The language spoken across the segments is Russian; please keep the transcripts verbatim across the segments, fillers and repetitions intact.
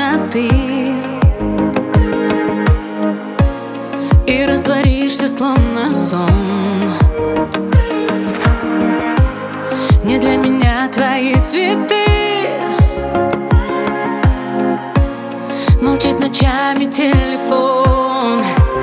темноты и растворишься, словно сон. Не для меня твои цветы, молчит ночами телефон.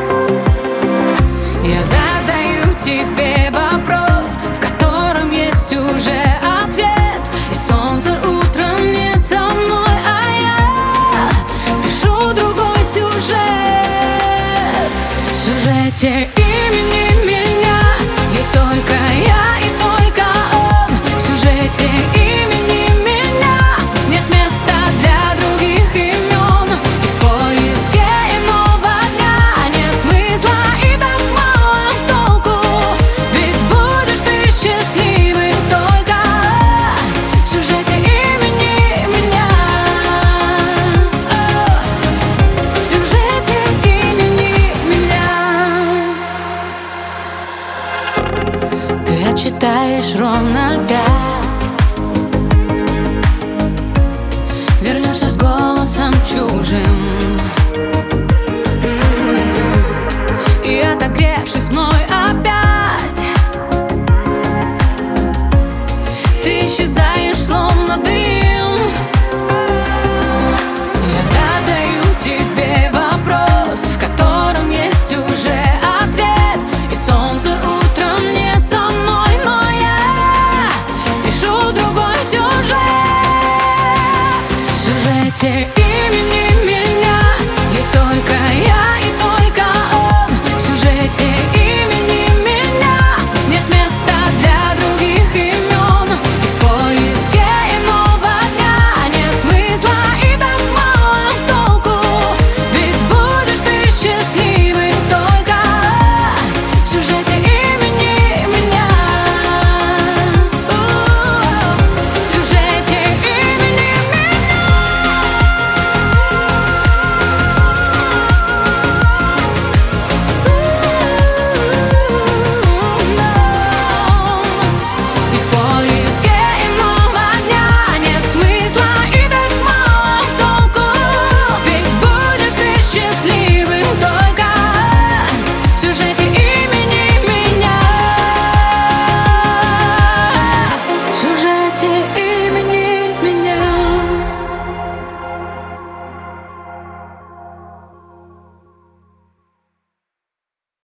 Я задаю тебе вопрос, в котором есть уже ответ. И солнце утром не со мной, а я пишу другой сюжет. В сюжете